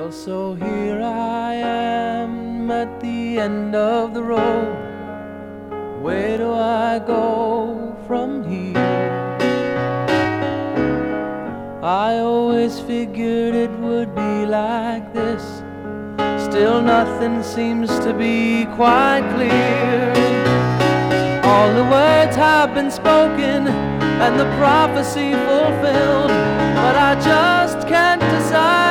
Well, so here I am at the end of the road. Where do I go from here? I always figured it would be like this. Still nothing seems to be quite clear. All the words have been spoken and the prophecy fulfilled, but I just can't decide